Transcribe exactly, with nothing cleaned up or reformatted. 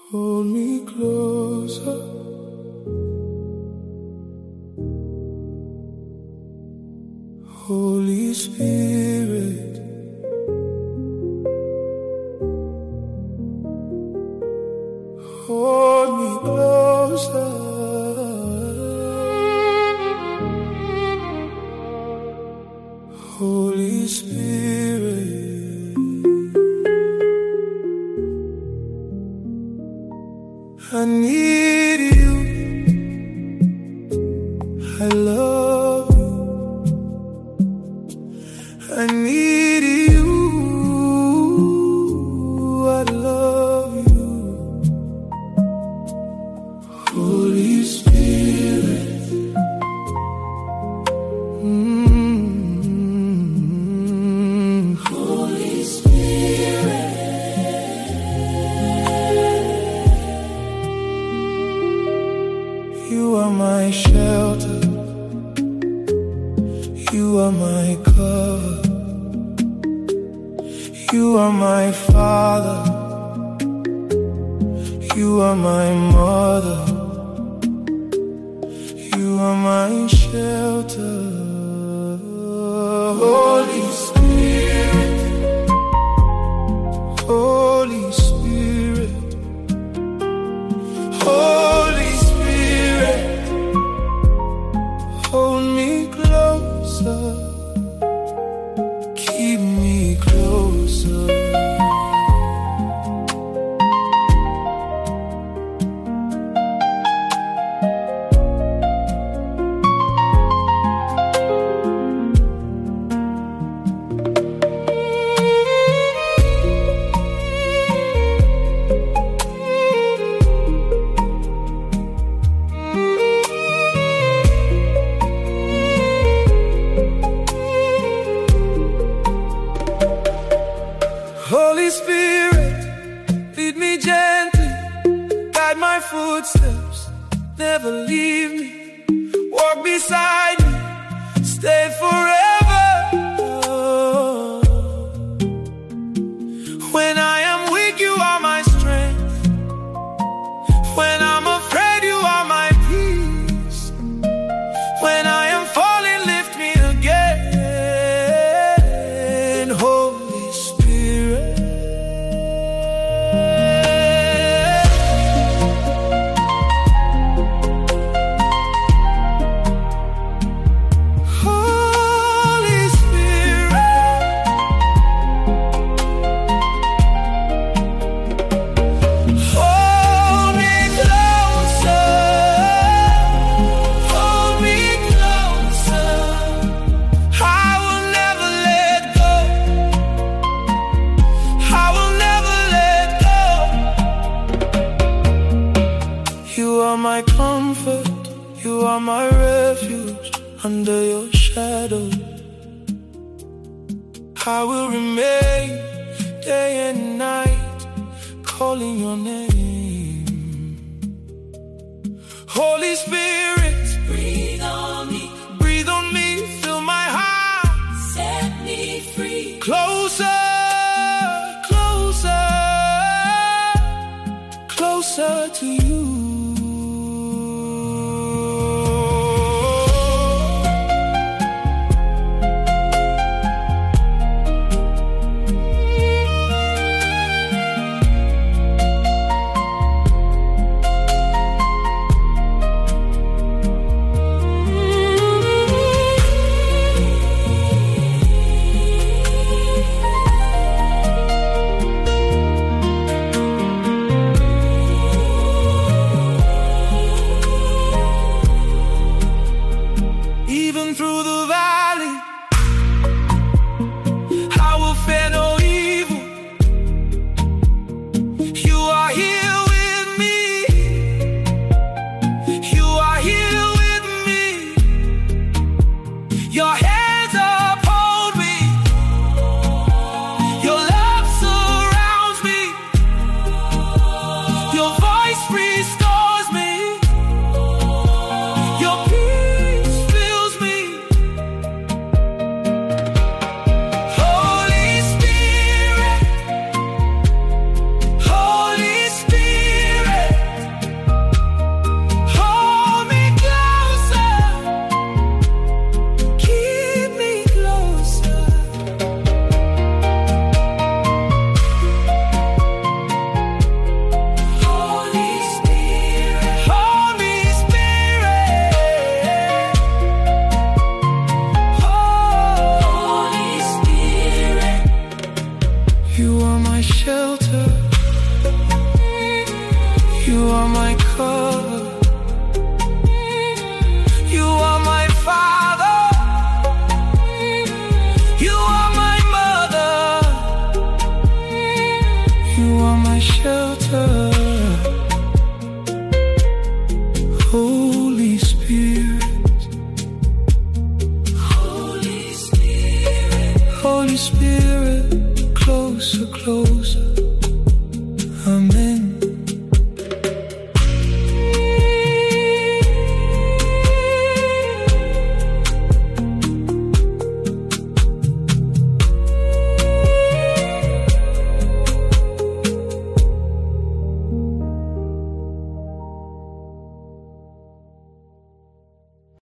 Hold me closer. Holy Spirit, hold me closer. Holy Spirit, I need you, I love you, I need you, I love you. Holy Spirit, mm-hmm. Holy Spirit, you are my shelter, you are my cover, you are my father, you are my mother, you are my shelter. Holy Spirit, Holy Spirit, Holy Spirit, hold me closer, keep me closer. Holy Spirit, lead me gently, guide my footsteps, never leave me, walk beside me, stay forever. When I am weak, you are my strength. When I'm afraid, you are my peace. When I am falling, lift me again. Holy Spirit, Holy Spirit, hold me closer, hold me closer. I will never let go, I will never let go. You are my comfort, you are my refuge, under your shadow I will remain day and night, calling your name. Holy Spirit, breathe on me, breathe on me, fill my heart, set me free. Closer, closer, closer to you. are my shelter, you are my cover, you are my father, you are my mother, you are my shelter.